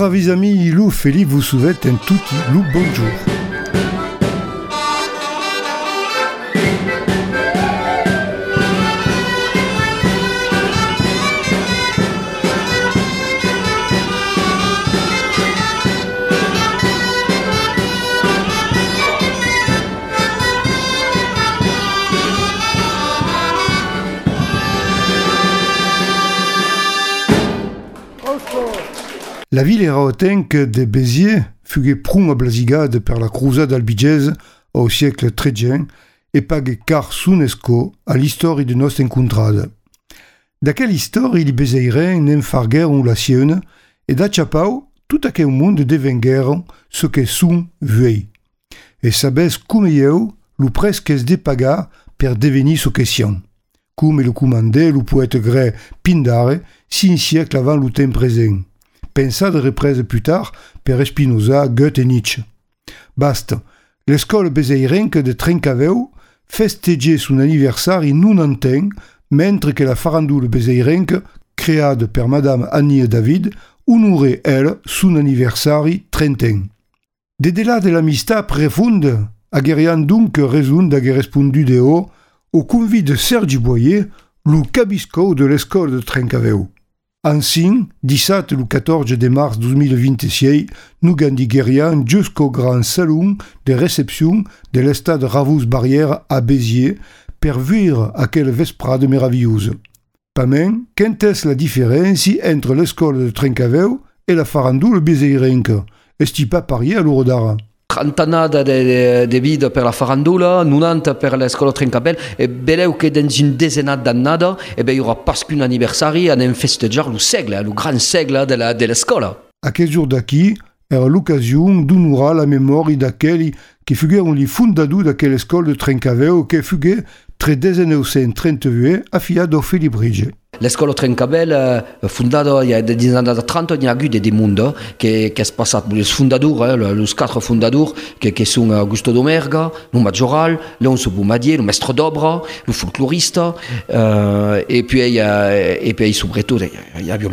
bravi amis, Lou Felipe vous souhaite un tutti Lou bonjour. La ville raotenque de Béziers fut pruma blasigade per la crusade albigese au siècle XIII e pague car s'UNESCO a l'histoire de nostra incontrada. D'aquella histoire li bezeiren en fargueron la sienne e da chapau tout aquel monde devengueron ce que sun vuei. E sabes come eu lo presque es de pagar per devenir ce que sion. Come le commandait le poète grec Pindare 5 siècles avant le temps présent. Pensade reprise plus tard per Spinoza, Goethe et Nietzsche. Basta, l'escola bezeirenca de Trencaveu festegeait son anniversaire in 90 mentre que la farandule bezeirenca, créada per Madame Annie David, honorait, elle, son anniversaire 30. De delà de l'amistat profonde, aguerian donc raison d'aguer respondu de haut au convit de Sergi Boyer, le cabisco de l'escola de Trencaveu. Ainsi, 17 le 14 de mars 2026, nous gandiguerions jusqu'au grand salon de réception de l'estade Ravus Barrière à Béziers per vuire aquelle vesprade merveilleuse. Pas même, quelle est la différence entre l'escola de Trencaveu et la farandule bezeirenca? Est-ce pas parier à l'Urodara? 30 annada de vida per la farandula, 90 per l'escola Trencaveu, e beleu che dans une dezenat d'annada, e ben, il y aura pas qu'un anniversaire, on a festejar le segle, le grand segle de l'escola. À quel jour d'aquí, era l'occasion d'honorar la mémoire d'aquelli qui fuguèrent li fundador d'aquella escola de Trencaveu che fuguè tre 1932 affiato a Felipe Bridge. L'escola Trencaveu, fondada il y a des années 30, il y a eu des mondes qui est passé. Les fondateurs, les 4 fondateurs, qui sont Augusto Domerga, le Majoral, Leonce Boumadier, le maître d'obra, le folkloriste, et puis surtout, il y a eu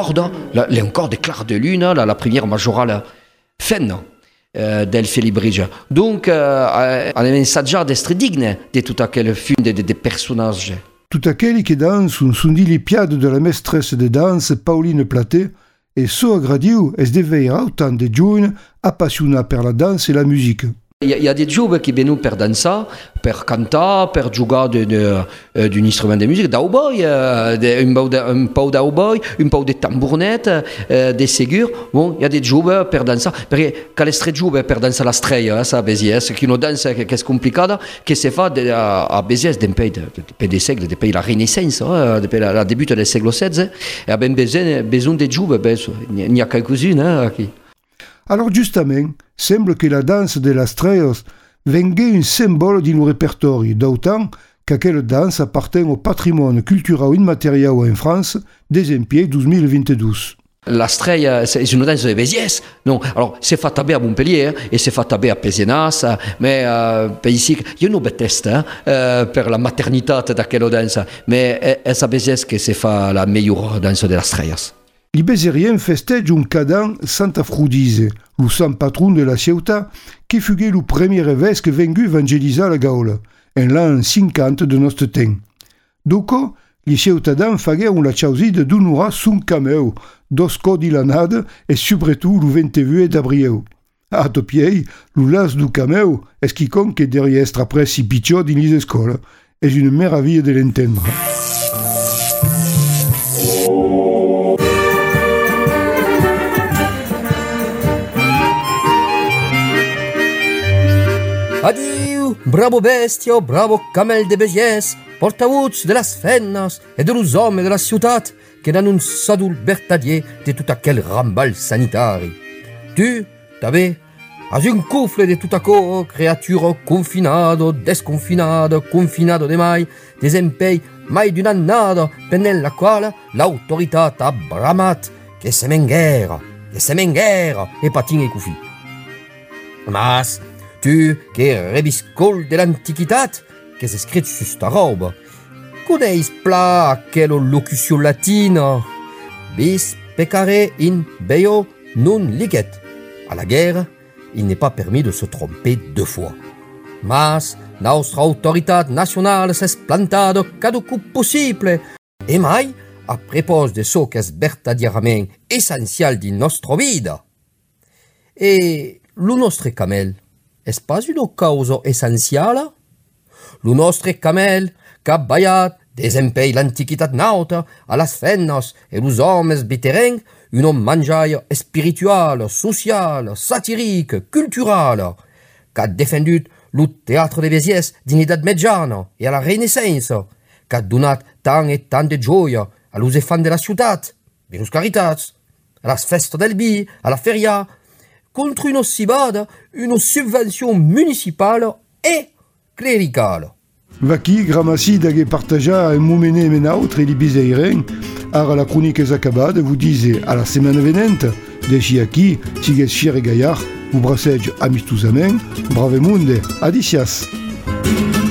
Léon des Clairs de Lune, la première Majorale Fenn. Del Felipe Bridge. Donc, on a un message d'être digne de tout aquel film de personnages. Tout aquelli qui dansent sont dit les piades de la maîtresse de danse Pauline Platé et so agradiu es deveira autant de jeunes appassionnés per la danse et la musique. Il y a des jeunes qui viennent pour danser, pour chanter, pour jouer d'un instrument de musique, d'auboy, un peu d'auboy, un peu de tambournette, des ségures. Bon, il y a des jeunes pour danser. Parce que quand les jeunes pour danser la strella, ça, à Béziers, c'est une danse qui est compliquée, qui se fait à Béziers, depuis des siècles, depuis la Renaissance, depuis le début du siècle XVI. Et a besoin de jeunes, il y a quelques-unes qui... Alors justement, semble que la danse de las Trellas vengue un symbole d'un répertoire, d'autant qu'aquelle danse appartient au patrimoine culturel immatériel en France des impieds 2022. La strella, c'est une danse de Béziers. Non, alors c'est fait à Montpellier et c'est fait à Pézenas, mais ici, il y a une bête test pour la maternité de quelle danse, mais c'est à Béziers que c'est fait la meilleure danse de las Trellas. Les Bézériens festègent un cadran Santa Frudise, le saint patron de la ciutat, qui fut le premier évêque vengu évangéliser la Gaule, en l'an 50 de notre temps. Donc, les ciutadans faguèrent la chauside d'honorar son cameu, d'osco di lanade et surtout le 22 d'avril. A topiei, le las du cameu est quiconque derrière après si picciot dans les écoles. est une meraville de l'entendre. Adieu, bravo bestio, bravo camel de Béziers, portavoce de las fennas et de los hommes de la ciutat que n'annoncent libertadier de tout aquel rambal sanitari. Tu, t'avais, as un couffle de tout à coup, créature confinado, desconfinado, confinado de mai, des impei mai d'une annada, penel la quale l'autoritat a bramat, que se menguera, et patin et coufi. Mas, tu, que reviscol de l'antiquitat, que s'escrit sur ta robe, connais pla aquella locution latina, bis peccare in beo non liquet. À la guerre, il n'est pas permis de se tromper 2 fois. Mas nostra autoritat nacional s'est plantado cada coup possible e mai a propos de so qu'es vertadierament essencial di nostra vida. E lo nostre camel es pas una causa essenciala? Lo nostre camel qu'a baiat desempei l'antiquitat nauta a las fennas e los homes bitereng una mangiaia spiritual, social, satirique, cultural, qu'a defendut lo teatre de Béziers din edat mitjana e a la Renaissance, qu'a donat tant e tant de gioia a los efants de la ciutat, de los caritats, a las festas del bi, a la feria, contre una cibada, una subvention municipale e clericale. Vaqui, Gramassi, d'haguer partaja un moment et un autre et l'ibiseiren, ara la chronique est acabada, vous disez à la semaine venente, deixi aquí, sigues fier et gaillard, vous brassege amistosament, brave monde, adicias.